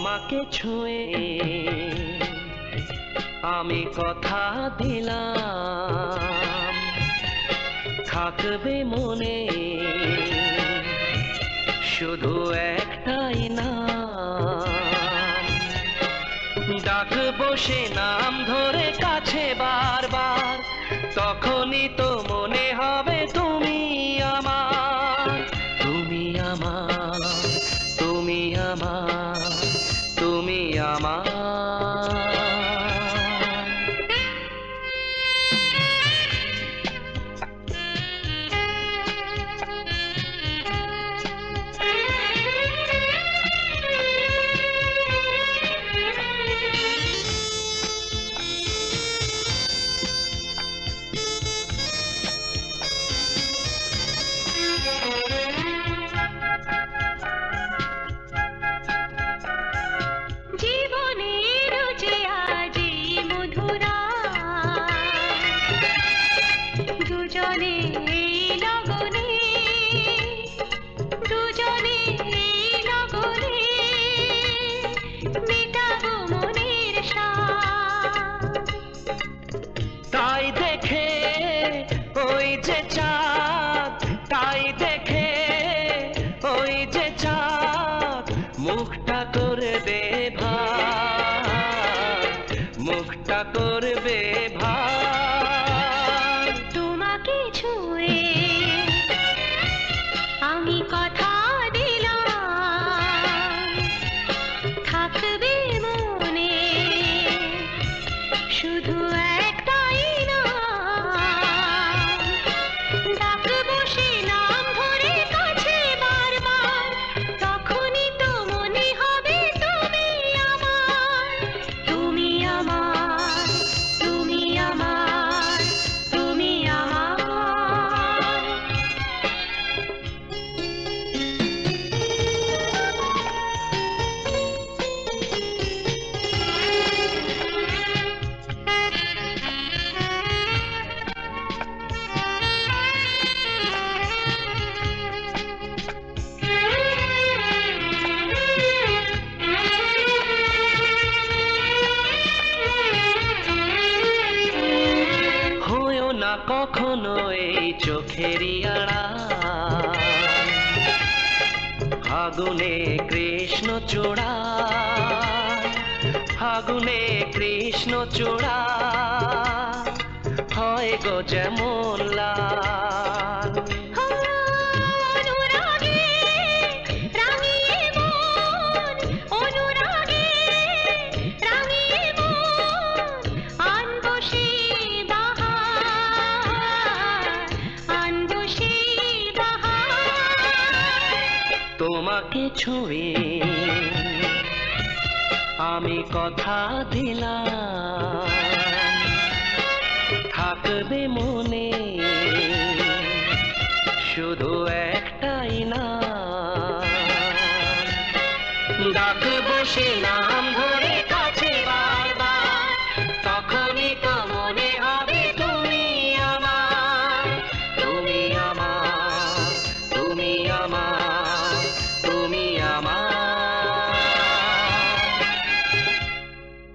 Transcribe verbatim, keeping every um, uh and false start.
তোমাকে ছুঁয়ে আমি কথা দিলাম থাকবে মনে শুধু একটাই নাম। ডাকবো সে নাম ধরে কাছে বারবার, তখনই তো মনে হবে তুমি আমার, তুমি আমার, তুমি আমার, তুমি আমার। তাই দেখে ওই যে চাঁদ, তাই দেখে ওই যে চাঁদ মুখটা করবে ভার, মুখটা করবে ভার। তোমাকে ছুঁয়ে আমি কথা দিলাম থাকবে মনে শুধু একটাই নাম। ডাকবো সে নাম ধরে কাছে বারবার, তখনই তো মনে হবে তুমি আমার, তুমি আমার, তুমি আমার, তুমি আমার। না কখনো এই চোখেরই আড়াল, আগুনে কৃষ্ণ চূড়া, আগুনে কৃষ্ণ চূড়া হয় গো যেমন লাল। তোমাকে ছুঁয়ে আমি কথা দিলাম থাকবে মনে শুধু একটাই নাম। ডাকবো সে নাম ধরে